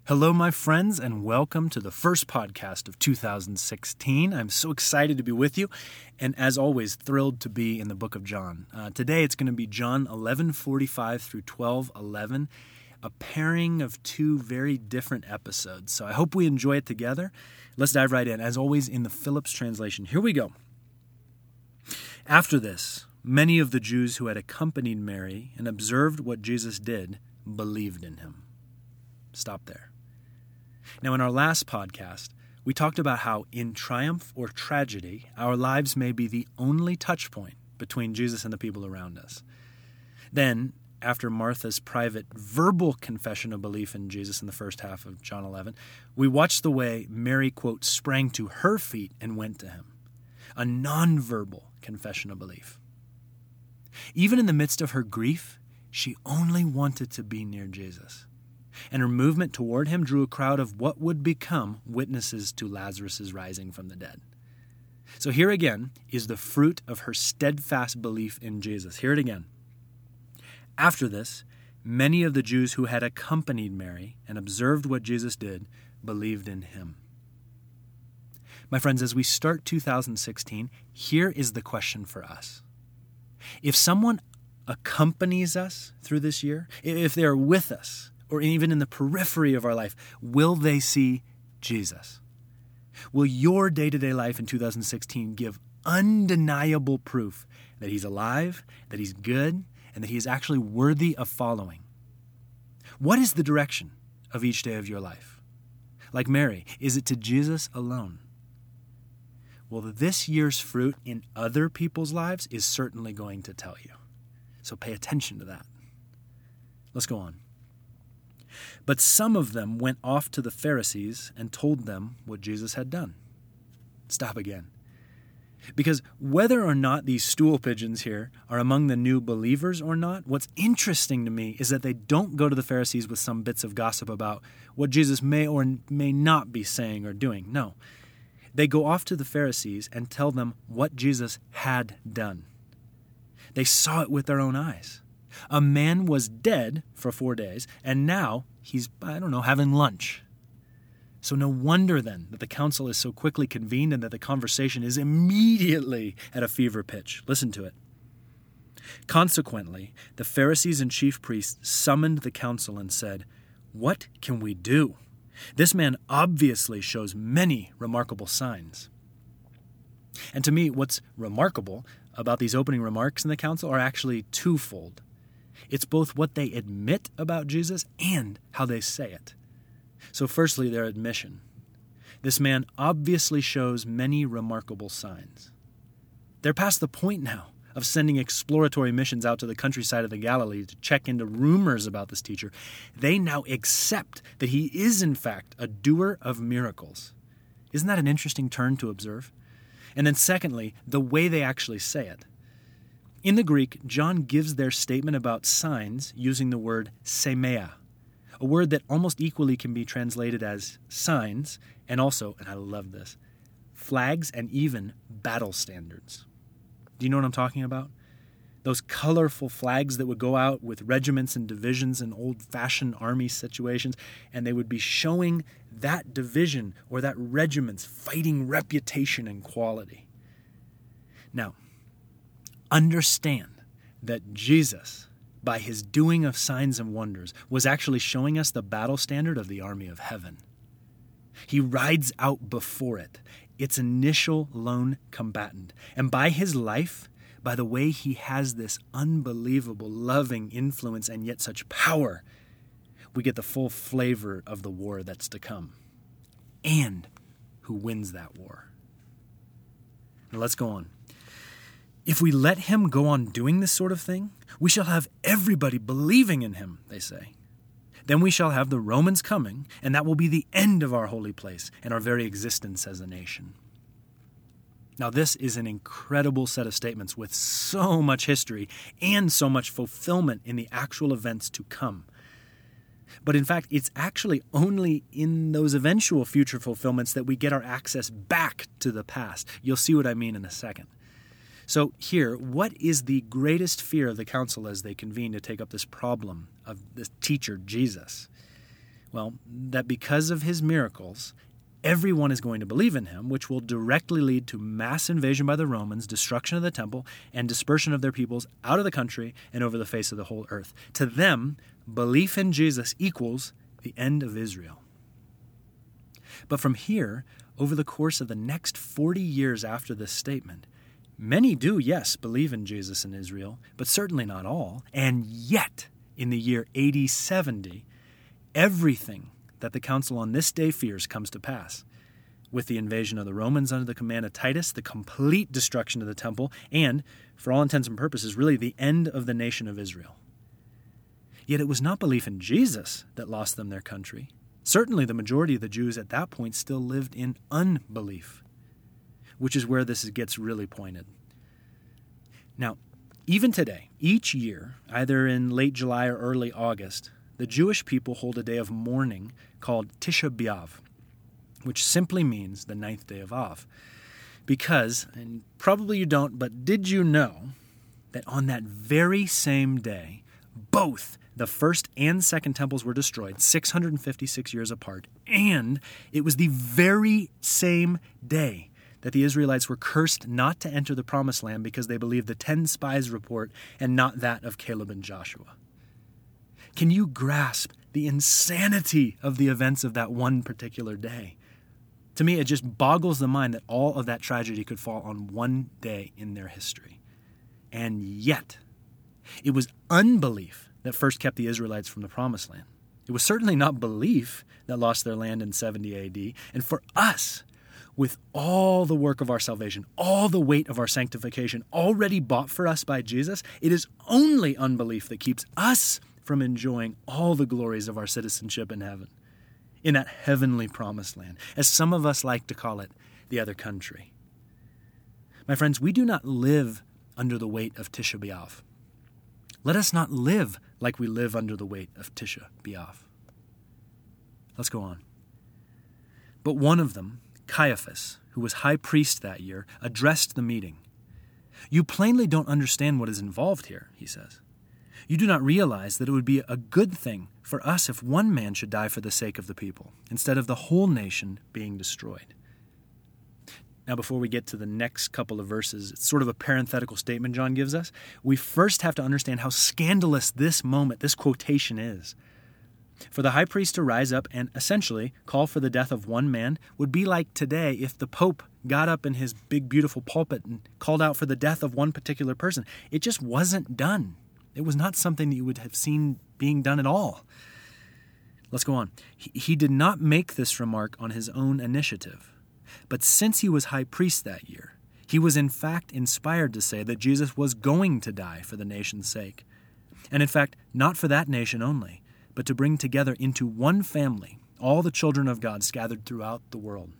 Hello, my friends, and welcome to the first podcast of 2016. I'm so excited to be with you, and as always, thrilled to be in the book of John. Today, it's going to be John 11:45 through 12:11, a pairing of two very different episodes. So I hope we enjoy it together. Let's dive right in, as always, in the Phillips translation. Here we go. After this, many of the Jews who had accompanied Mary and observed what Jesus did believed in him. Stop there. Now, in our last podcast, we talked about how in triumph or tragedy, our lives may be the only touch point between Jesus and the people around us. Then, after Martha's private verbal confession of belief in Jesus in the first half of John 11, we watched the way Mary, quote, sprang to her feet and went to him, a nonverbal confession of belief. Even in the midst of her grief, she only wanted to be near Jesus. And her movement toward him drew a crowd of what would become witnesses to Lazarus' rising from the dead. So here again is the fruit of her steadfast belief in Jesus. Hear it again. After this, many of the Jews who had accompanied Mary and observed what Jesus did believed in him. My friends, as we start 2016, here is the question for us. If someone accompanies us through this year, if they are with us, or even in the periphery of our life, will they see Jesus? Will your day-to-day life in 2016 give undeniable proof that he's alive, that he's good, and that he is actually worthy of following? What is the direction of each day of your life? Like Mary, is it to Jesus alone? Well, this year's fruit in other people's lives is certainly going to tell you. So pay attention to that. Let's go on. But some of them went off to the Pharisees and told them what Jesus had done. Stop again. Because whether or not these stool pigeons here are among the new believers or not, what's interesting to me is that they don't go to the Pharisees with some bits of gossip about what Jesus may or may not be saying or doing. No. They go off to the Pharisees and tell them what Jesus had done. They saw it with their own eyes. A man was dead for 4 days, and now he's, having lunch. So no wonder then that the council is so quickly convened and that the conversation is immediately at a fever pitch. Listen to it. Consequently, the Pharisees and chief priests summoned the council and said, "What can we do? This man obviously shows many remarkable signs." And to me, what's remarkable about these opening remarks in the council are actually twofold. It's both what they admit about Jesus and how they say it. So firstly, their admission. This man obviously shows many remarkable signs. They're past the point now of sending exploratory missions out to the countryside of the Galilee to check into rumors about this teacher. They now accept that he is in fact a doer of miracles. Isn't that an interesting turn to observe? And then secondly, the way they actually say it. In the Greek, John gives their statement about signs using the word semea, a word that almost equally can be translated as signs, and also, and I love this, flags and even battle standards. Do you know what I'm talking about? Those colorful flags that would go out with regiments and divisions in old-fashioned army situations, and they would be showing that division or that regiment's fighting reputation and quality. Now, understand that Jesus, by his doing of signs and wonders, was actually showing us the battle standard of the army of heaven. He rides out before it, its initial lone combatant. And by his life, by the way he has this unbelievable, loving influence and yet such power, we get the full flavor of the war that's to come. And who wins that war. Now let's go on. If we let him go on doing this sort of thing, we shall have everybody believing in him, they say. Then we shall have the Romans coming, and that will be the end of our holy place and our very existence as a nation. Now, this is an incredible set of statements with so much history and so much fulfillment in the actual events to come. But in fact, it's actually only in those eventual future fulfillments that we get our access back to the past. You'll see what I mean in a second. So here, what is the greatest fear of the council as they convene to take up this problem of this teacher, Jesus? Well, that because of his miracles, everyone is going to believe in him, which will directly lead to mass invasion by the Romans, destruction of the temple, and dispersion of their peoples out of the country and over the face of the whole earth. To them, belief in Jesus equals the end of Israel. But from here, over the course of the next 40 years after this statement, many do, yes, believe in Jesus in Israel, but certainly not all. And yet, in the year AD 70, everything that the council on this day fears comes to pass, with the invasion of the Romans under the command of Titus, the complete destruction of the temple, and, for all intents and purposes, really the end of the nation of Israel. Yet it was not belief in Jesus that lost them their country. Certainly the majority of the Jews at that point still lived in unbelief, which is where this gets really pointed. Now, even today, each year, either in late July or early August, the Jewish people hold a day of mourning called Tisha B'Av, which simply means the 9th day of Av. Because, and probably you don't, but did you know that on that very same day, both the first and second temples were destroyed 656 years apart, and it was the very same day that the Israelites were cursed not to enter the Promised Land because they believed the 10 spies' report and not that of Caleb and Joshua. Can you grasp the insanity of the events of that one particular day? To me, it just boggles the mind that all of that tragedy could fall on one day in their history. And yet, it was unbelief that first kept the Israelites from the Promised Land. It was certainly not belief that lost their land in 70 AD. And for us, with all the work of our salvation, all the weight of our sanctification already bought for us by Jesus, it is only unbelief that keeps us from enjoying all the glories of our citizenship in heaven, in that heavenly Promised Land, as some of us like to call it, the other country. My friends, we do not live under the weight of Tisha B'Av. Let us not live like we live under the weight of Tisha B'Av. Let's go on. But one of them, Caiaphas, who was high priest that year, addressed the meeting. "You plainly don't understand what is involved here," he says. "You do not realize that it would be a good thing for us if one man should die for the sake of the people, instead of the whole nation being destroyed." Now, before we get to the next couple of verses, it's sort of a parenthetical statement John gives us. We first have to understand how scandalous this moment, this quotation is. For the high priest to rise up and essentially call for the death of one man would be like today if the Pope got up in his big, beautiful pulpit and called out for the death of one particular person. It just wasn't done. It was not something that you would have seen being done at all. Let's go on. He did not make this remark on his own initiative. But since he was high priest that year, he was in fact inspired to say that Jesus was going to die for the nation's sake. And in fact, not for that nation only, but to bring together into one family all the children of God scattered throughout the world.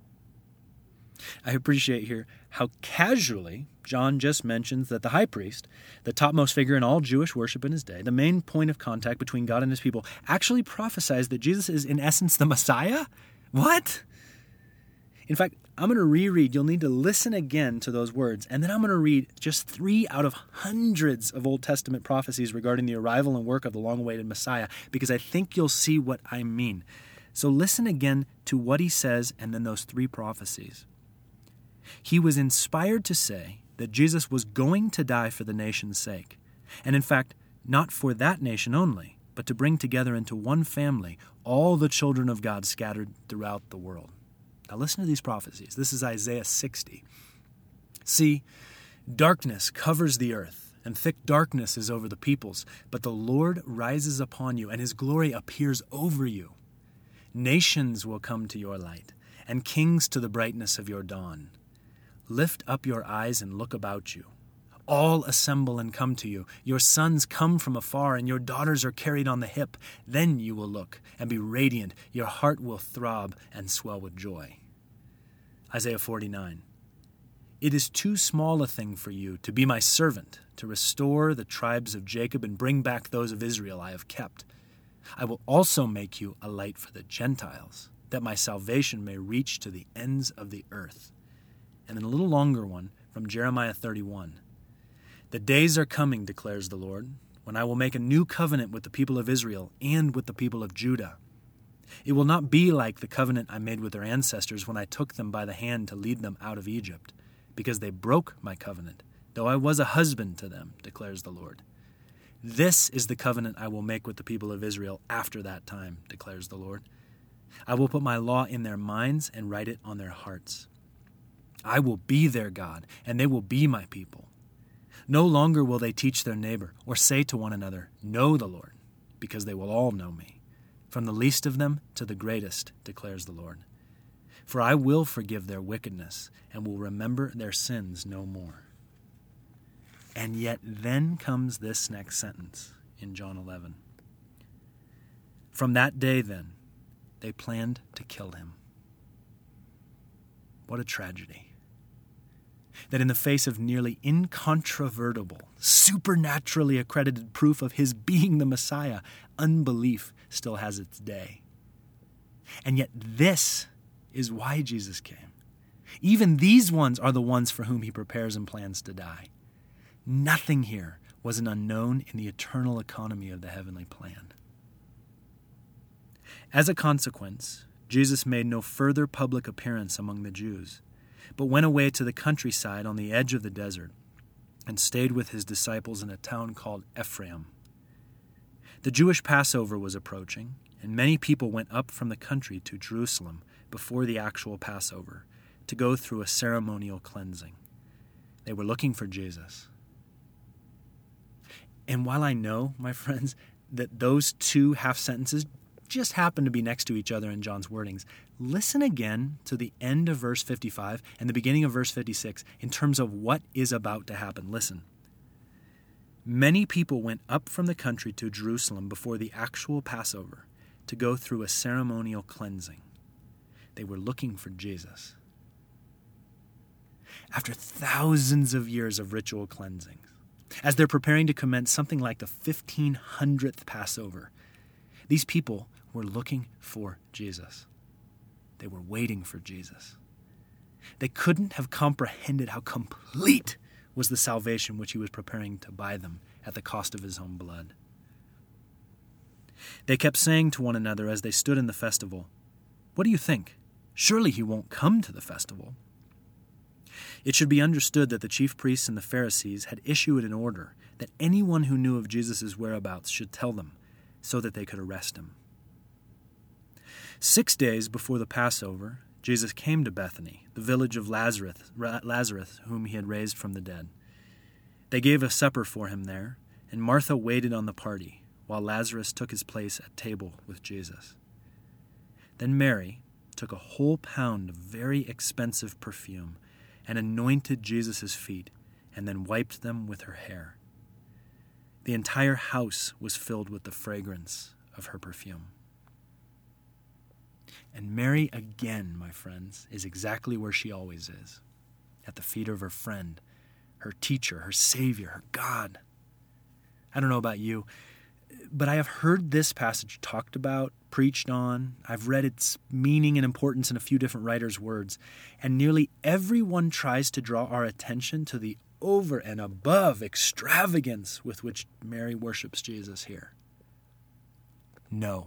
I appreciate here how casually John just mentions that the high priest, the topmost figure in all Jewish worship in his day, the main point of contact between God and his people, actually prophesies that Jesus is in essence the Messiah? What? In fact, I'm going to reread. You'll need to listen again to those words. And then I'm going to read just 3 out of hundreds of Old Testament prophecies regarding the arrival and work of the long-awaited Messiah, because I think you'll see what I mean. So listen again to what he says and then those 3 prophecies. He was inspired to say that Jesus was going to die for the nation's sake. And in fact, not for that nation only, but to bring together into one family all the children of God scattered throughout the world. Now listen to these prophecies. This is Isaiah 60. "See, darkness covers the earth, and thick darkness is over the peoples, but the Lord rises upon you, and his glory appears over you. Nations will come to your light, and kings to the brightness of your dawn. Lift up your eyes and look about you. All assemble and come to you. Your sons come from afar, and your daughters are carried on the hip. Then you will look and be radiant. Your heart will throb and swell with joy." Isaiah 49. "It is too small a thing for you to be my servant, to restore the tribes of Jacob and bring back those of Israel I have kept. I will also make you a light for the Gentiles, that my salvation may reach to the ends of the earth." And then a little longer one from Jeremiah 31. "The days are coming, declares the Lord, when I will make a new covenant with the people of Israel and with the people of Judah. It will not be like the covenant I made with their ancestors when I took them by the hand to lead them out of Egypt, because they broke my covenant, though I was a husband to them, declares the Lord. This is the covenant I will make with the people of Israel after that time, declares the Lord. I will put my law in their minds and write it on their hearts. I will be their God, and they will be my people. No longer will they teach their neighbor or say to one another, know the Lord, because they will all know me, from the least of them to the greatest, declares the Lord. For I will forgive their wickedness and will remember their sins no more. And yet then comes this next sentence in John 11. From that day then, they planned to kill him. What a tragedy. That in the face of nearly incontrovertible, supernaturally accredited proof of his being the Messiah, unbelief still has its day. And yet this is why Jesus came. Even these ones are the ones for whom he prepares and plans to die. Nothing here was an unknown in the eternal economy of the heavenly plan. As a consequence, Jesus made no further public appearance among the Jews, but went away to the countryside on the edge of the desert and stayed with his disciples in a town called Ephraim. The Jewish Passover was approaching, and many people went up from the country to Jerusalem before the actual Passover to go through a ceremonial cleansing. They were looking for Jesus. And while I know, my friends, that those two half sentences just happen to be next to each other in John's wordings, listen again to the end of verse 55 and the beginning of verse 56 in terms of what is about to happen. Listen. Many people went up from the country to Jerusalem before the actual Passover to go through a ceremonial cleansing. They were looking for Jesus. After thousands of years of ritual cleansing, as they're preparing to commence something like the 1500th Passover, these people were looking for Jesus. They were waiting for Jesus. They couldn't have comprehended how complete was the salvation which he was preparing to buy them at the cost of his own blood. They kept saying to one another as they stood in the festival, "What do you think? Surely he won't come to the festival." It should be understood that the chief priests and the Pharisees had issued an order that anyone who knew of Jesus' whereabouts should tell them so that they could arrest him. 6 days before the Passover, Jesus came to Bethany, the village of Lazarus, whom he had raised from the dead. They gave a supper for him there, and Martha waited on the party, while Lazarus took his place at table with Jesus. Then Mary took a whole pound of very expensive perfume and anointed Jesus' feet, and then wiped them with her hair. The entire house was filled with the fragrance of her perfume. And Mary, again, my friends, is exactly where she always is, at the feet of her friend, her teacher, her Savior, her God. I don't know about you, but I have heard this passage talked about, preached on. I've read its meaning and importance in a few different writers' words, and nearly everyone tries to draw our attention to the over and above extravagance with which Mary worships Jesus here. No.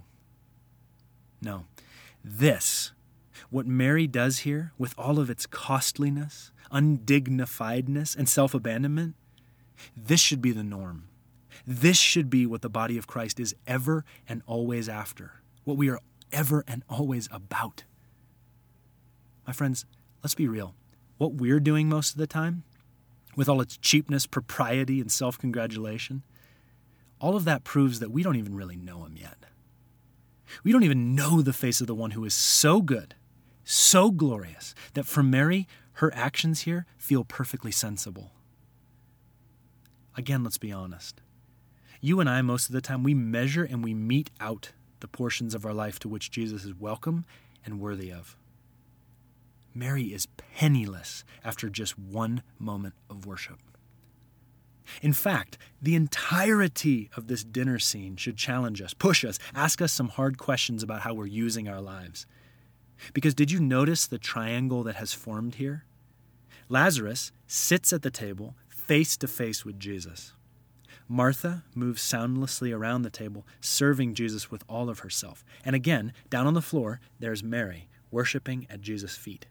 This, what Mary does here, with all of its costliness, undignifiedness, and self-abandonment, this should be the norm. This should be what the body of Christ is ever and always after, what we are ever and always about. My friends, let's be real. What we're doing most of the time, with all its cheapness, propriety, and self-congratulation, all of that proves that we don't even really know him yet. We don't even know the face of the one who is so good, so glorious, that for Mary, her actions here feel perfectly sensible. Again, let's be honest. You and I, most of the time, we measure and we mete out the portions of our life to which Jesus is welcome and worthy of. Mary is penniless after just one moment of worship. In fact, the entirety of this dinner scene should challenge us, push us, ask us some hard questions about how we're using our lives. Because did you notice the triangle that has formed here? Lazarus sits at the table face to face with Jesus. Martha moves soundlessly around the table, serving Jesus with all of herself. And again, down on the floor, there's Mary, worshiping at Jesus' feet.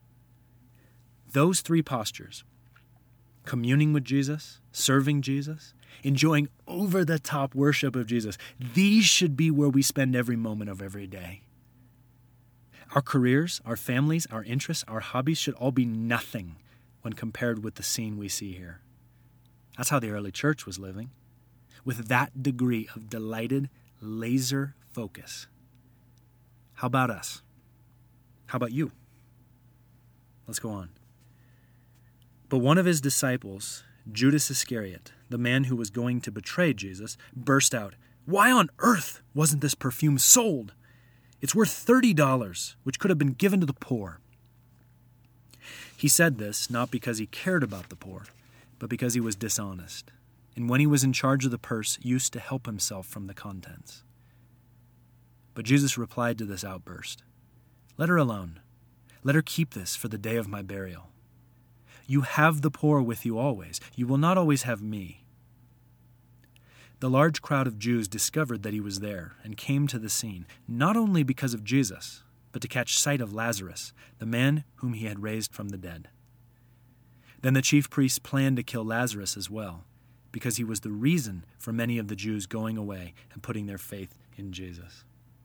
Those three postures, communing with Jesus, serving Jesus, enjoying over-the-top worship of Jesus, these should be where we spend every moment of every day. Our careers, our families, our interests, our hobbies should all be nothing when compared with the scene we see here. That's how the early church was living, with that degree of delighted laser focus. How about us? How about you? Let's go on. But one of his disciples, Judas Iscariot, the man who was going to betray Jesus, burst out, "Why on earth wasn't this perfume sold? It's worth $30, which could have been given to the poor." He said this not because he cared about the poor, but because he was dishonest, and when he was in charge of the purse, used to help himself from the contents. But Jesus replied to this outburst, "Let her alone. Let her keep this for the day of my burial. You have the poor with you always. You will not always have me." The large crowd of Jews discovered that he was there and came to the scene, not only because of Jesus, but to catch sight of Lazarus, the man whom he had raised from the dead. Then the chief priests planned to kill Lazarus as well, because he was the reason for many of the Jews going away and putting their faith in Jesus.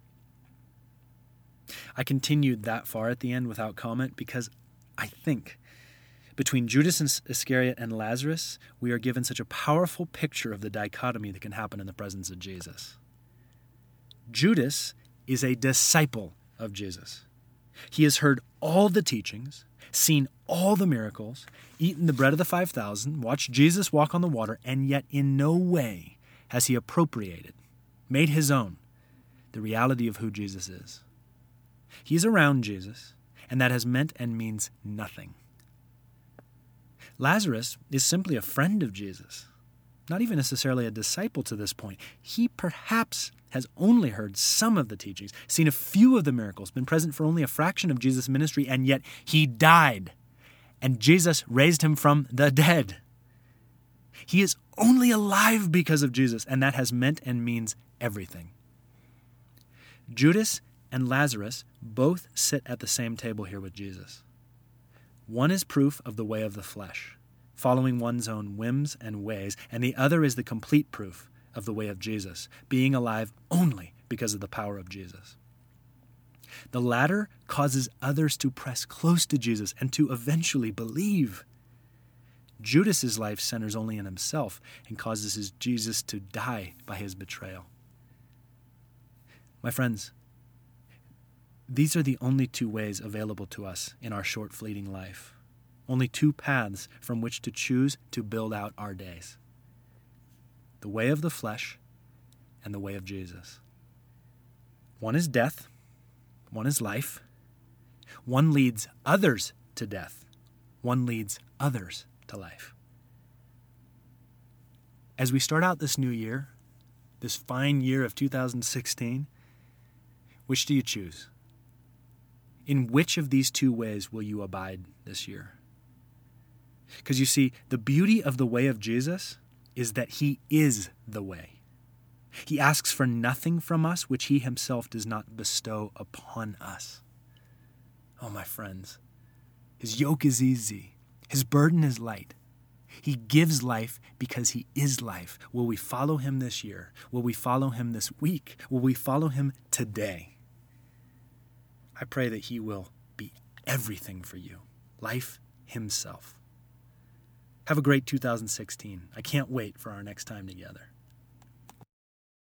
I continued that far at the end without comment because I think between Judas Iscariot and Lazarus, we are given such a powerful picture of the dichotomy that can happen in the presence of Jesus. Judas is a disciple of Jesus. He has heard all the teachings, seen all the miracles, eaten the bread of the 5,000, watched Jesus walk on the water, and yet in no way has he appropriated, made his own, the reality of who Jesus is. He's around Jesus, and that has meant and means nothing. Lazarus is simply a friend of Jesus, not even necessarily a disciple to this point. He perhaps has only heard some of the teachings, seen a few of the miracles, been present for only a fraction of Jesus' ministry, and yet he died, and Jesus raised him from the dead. He is only alive because of Jesus, and that has meant and means everything. Judas and Lazarus both sit at the same table here with Jesus. One is proof of the way of the flesh, following one's own whims and ways, and the other is the complete proof of the way of Jesus, being alive only because of the power of Jesus. The latter causes others to press close to Jesus and to eventually believe. Judas's life centers only in himself and causes Jesus to die by his betrayal. My friends, these are the only two ways available to us in our short, fleeting life. Only two paths from which to choose to build out our days. The way of the flesh and the way of Jesus. One is death. One is life. One leads others to death. One leads others to life. As we start out this new year, this fine year of 2016, which do you choose? In which of these two ways will you abide this year? Because you see, the beauty of the way of Jesus is that he is the way. He asks for nothing from us which he himself does not bestow upon us. Oh, my friends, his yoke is easy. His burden is light. He gives life because he is life. Will we follow him this year? Will we follow him this week? Will we follow him today? I pray that he will be everything for you, life himself. Have a great 2016. I can't wait for our next time together.